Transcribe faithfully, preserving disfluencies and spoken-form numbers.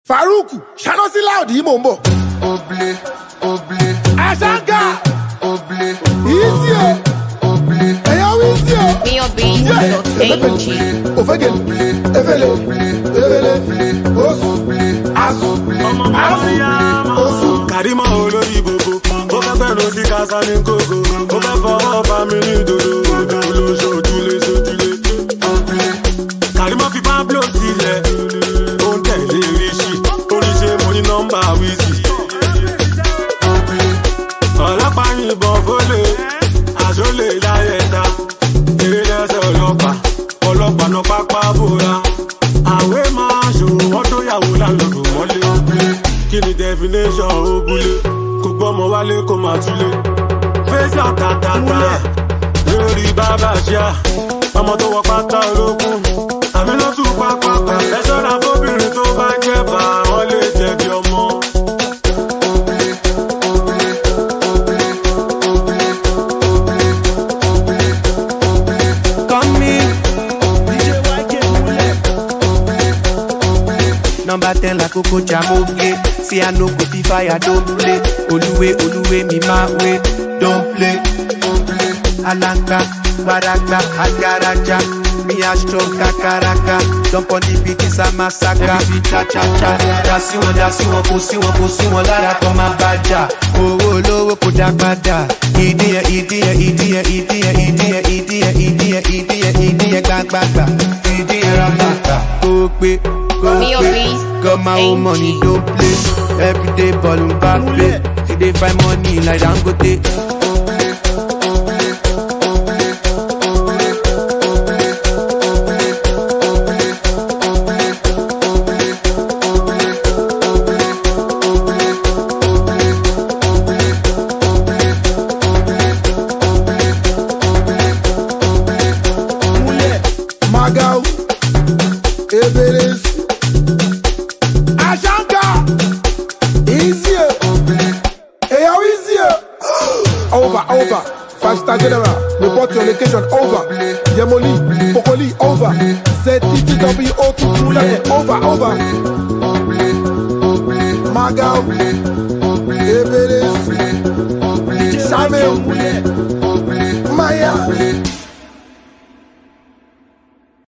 Farouk, Shanosi loud yìí mò ń bọ̀. Oblé, oblé. Ashanka. Oblé. Easy o. Oblé. Ẹ̀yọ́ easy o. B O B dot A G. Ofege. Efele. Efele. Osu. Asu. Asu. Osu. Karima olórí gbogbo. Ó fẹ́ fẹ́ lọ sí kásá ní kókó. Ó fẹ́ fọwọ́ fámìlì dodo. Dodo sojúlé sojúlé. Oblé. Karima fi Pablo sílẹ̀. Ó ń tẹ̀lé ríṣì. Oníṣe mo ní nọ́mbà wíìsì. Ọlọ́pàá yìnbọn fólè. Àṣọlé láyé ta. Eré lẹ́sẹ̀ ọlọ́pàá. Ọlọ́pàá náà pápá bóra. Àwé máa ṣòwò wọ́n tó yàwó láńlọ́dún mọ́lé. Kí ni definition òbúlé? Kò gbọ́mọ wálé kó máa túlé. Fèsì àtàtàtà lórí bàbá ṣíà. Ọmọ tó wọ pátá olókùn. Àmì ló tún pápápá. Ẹ ṣọ́ra fóbìnrin tó bá jẹ́ bá wọn lè jẹ̀bi ọmọ. Number ten la Coco Jamoke. See I no go be fire, don't play. Oluwe, Oluwe, me my way, don't play. Alanga, Baraka, Agaraja. Me a strong kakaraka. Jump on the beat, it's a massacre. Cha cha cha. Dasi one, dasi one, pussy one, pussy one. Lara come a baja. Oh oh, low, put a bada. Idiya, idiya, idiya, idiya, idiya, idiya, idiya, idiya, idiya, gang banga. Idiya, ramaka. Go quick. Go play, got my own money, don't play. Every day ballin' back play. See they find money like Dangote. Magao, Everest. Ashanka, easier. Hey, how easier? Over, over. Five star general, report your location. Over. Yemoli, Pokoli, over. Z T T W O two Fulani, over, over. Magao, Everest, Samuel, Maya.